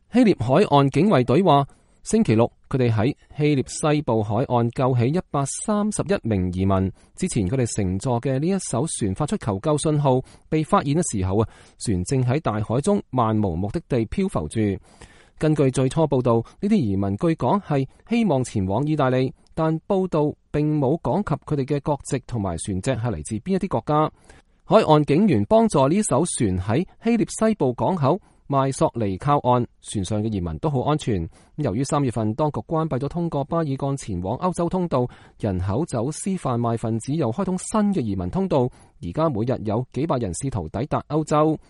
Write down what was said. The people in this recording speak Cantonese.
希臘海岸警衛隊話，星期六佢哋喺希臘西部海岸救起131名移民。之前佢哋乘坐嘅呢一艘船發出求救信號，被發現嘅時候船正喺大海中漫無目的地漂浮住。根據最初報道，呢啲移民據講係希望前往意大利，但報道並冇講及佢哋嘅國籍同埋船隻係嚟自邊一啲國家。海岸警員幫助呢艘船喺希臘西部港口邁索尼靠岸，船上嘅移民都好安全。由於3月份當局關閉咗通過巴爾幹前往歐洲通道，人口走私販賣分子又開通新嘅移民通道，而家每日有幾百人試圖抵達歐洲。